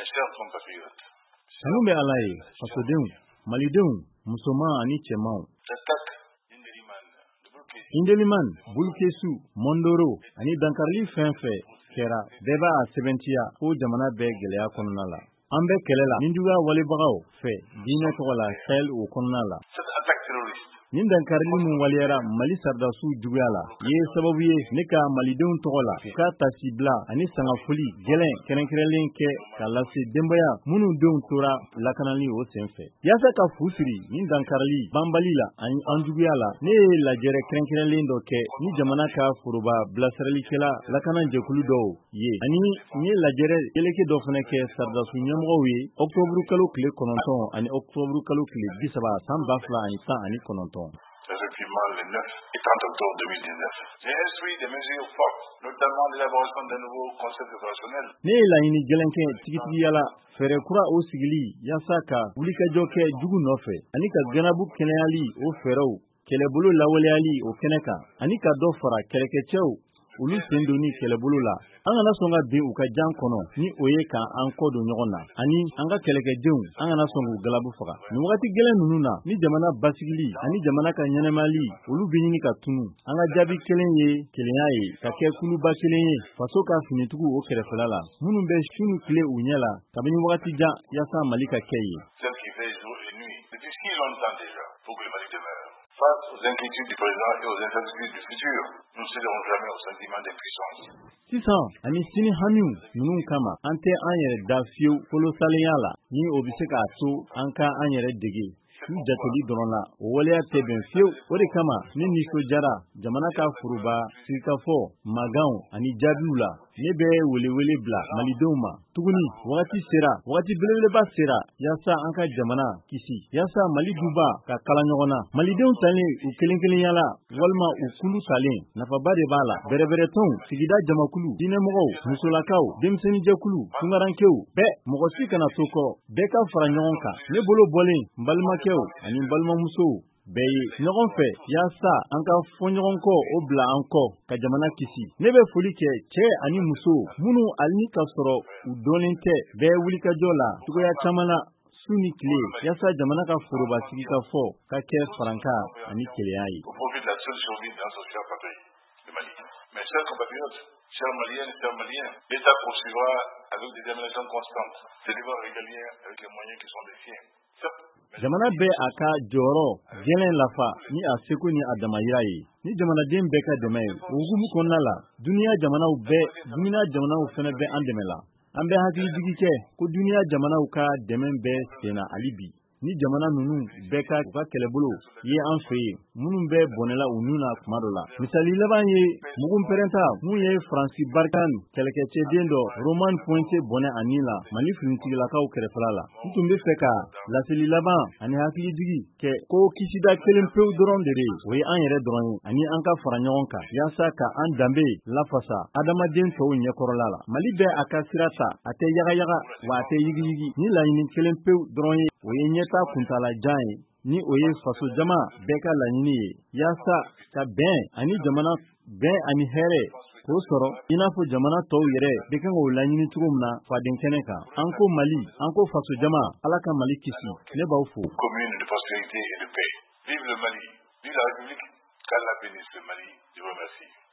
chers compatriotes, Kanu bɛ Ala ye, fasodenw, malidenw, musoman ani cɛmanw. j'attaque Indeliman, Bulukesu, Mondoro, ani dankarili fɛn fɛn kɛra bɛɛ b'a sɛbɛntiya ko jamana bɛɛ gɛlɛya kɔnɔna la. An bɛ kɛlɛ la nin juguya walebagaw fɛ diinɛ tɔgɔ la Sahel o kɔnɔna la. cette attaque terroriste. Nin dankarili min waliyara Mali sardasiw juguya la ye sababu ye ne ka malidenw tɔgɔ la u ka tasibila ani sangafoli gɛlɛn kɛrɛnkɛrɛnlen kɛ ka lase denbaya minnu denw tora lakanali o senfɛ. Yaasa ka fu siri nin dankarili banbali la ani an juguya la ne ye lajɛrɛ kɛrɛnkɛrɛnlen dɔ kɛ ni jamana ka foroba bilasiralikɛla lakana jɛkulu dɔw ye ani n ye lajɛrɛ yeleke dɔ fana kɛ sardasiw ɲɛmɔgɔw ye oktoburu kalo tile 9 ani oktoburu kalo tile 30 san 2019. Effectivement, le 9 et 30 octobre 2019. J'ai instruit des mesures fortes, notamment l'élaboration d'un nouveau concept opérationnel. Ne ye laɲini gɛlɛn kɛ tigitigiya la fɛɛrɛ kura o sigili yaasa ka wulikajɔ kɛ jugu nɔfɛ ani ka ganabu kɛnɛyali o fɛɛrɛw kɛlɛbolo lawaleyali o kɛnɛ kan ani ka dɔ fara kɛlɛkɛcɛw olu sen doni kɛlɛbolo la. An kana sɔn ka bin u ka jan kɔnɔ ni o ye ka an kɔ don ɲɔgɔn na ani an ka kɛlɛkɛdenw an kana sɔn k'u galabu faga. Nin wagati gɛlɛn ninnu na ni jamana basigili ani jamana ka ɲɛnɛmali olu bi ɲini ka tunu an ka jaabi kelen ye kelenya ye ka kɛ kuluba kelen ye faso ka finitugu o kɛrɛfɛla la minnu bɛ su ni tile u ɲɛ la kabini wagati jan yaasa Mali ka kɛ ye. Celle qui veille jour et nuit depuis si longtemps déjà pour que le Mali demeure. Face aux inquiétudes du président et aux incertitudes du futur, nous ne céderons jamais au sentiment d'impuissance. Sisan ani sini hamiw ninnu kama an tɛ an yɛrɛ da fiyewu kolosalenya la ni o bɛ se k'a to an ka an yɛrɛ dege su jateli dɔrɔn la o waleya tɛ bɛn fiyewu. O de kama ne nisɔndiyara jamana ka foroba sigikafɔ maganw ani jaabiw la ne bɛ welewele bila malidenw ma tuguni wagati sera wagati belebeleba sera yaasa an ka jamana kisi yaasa Mali duba ka kala ɲɔgɔn na malidenw talen u kelen kelenya la walima u kulu talen nafaba de b'a la bɛrɛbɛrɛtɔnw sigida jamakulu diinɛmɔgɔw musolakaw denmisɛnninjɛkulu tungarankew bɛɛ mɔgɔ si kana to kɔ bɛɛ ka fara ɲɔgɔn kan ne bolo bɔlen n balimakɛw ani n balimamusow bɛɛ ye ɲɔgɔn fɛ yaasa an ka fɔ ɲɔgɔn kɔ o bila an kɔ ka jamana kisi. Ne bɛ foli kɛ cɛ ani muso minnu hali ni ka sɔrɔ u dɔnnen tɛ bɛɛ wulikajɔ la cogoya caman na su ni tile yaasa jamana ka foroba sigikafɔ ka kɛ faranka ani kelenya ye. Au profit de la seule survie dans ce cher patrie, le Mali. Mes chers compatriotes, chers Maliennes, chers Maliens, l'État poursuivra avec des déterminations constantes ses devoirs régaliens avec les moyens qui sont les siens. Jamana bɛ a ka jɔyɔrɔ gɛlɛn lafa ni a seko ni a damayira ye ni jamanaden bɛɛ ka dɛmɛ ye o hukumu kɔnɔna la duniya jamanaw fɛnɛ bɛ an dɛmɛ la. An bɛ hakili jigi kɛ ko duniya jamanaw ka dɛmɛ bɛ senna hali bi ni jamana ninnu bɛɛ ka u ka kɛlɛbolo ye an fɛ yen minnu bɛ bɔnɛla u nun na tuma dɔ la. Misali laban ye mugun pɛrɛnta mun ye Faransi Barkan kɛlɛkɛcɛden dɔ Roman Pointe bɔnɛ a nin la Mali finitigilakaw kɛrɛfɛla la. N tun bɛ fɛ ka laseli laban ani hakili jigi kɛ ko kisida kelen pewu dɔrɔn de ye o ye an yɛrɛ dɔrɔn ye ani an ka fara ɲɔgɔn kan yaasa ka an danbe lafasa adamaden tɔw ɲɛkɔrɔla la. Mali bɛ a ka sira ta a tɛ yagayaga wa a tɛ yigiyigi ni laɲini kelen pewu dɔrɔn ye o ye ɲɛta kuntala jan ye ni o ye faso jama bɛɛ ka laɲini ye yaasa ka bɛn ani hɛrɛ k'o sɔrɔ i n'a fɔ jamana tɔw yɛrɛ bɛ kan k'o laɲini cogo min na faden kɛnɛ kan. An ko Mali an ko faso jama Ala ka Mali kisi ne b'aw fo. Commune de prospérité et de paix. Vive le Mali, vive la République, qu'Allah bénisse le Mali. Je vous remercie.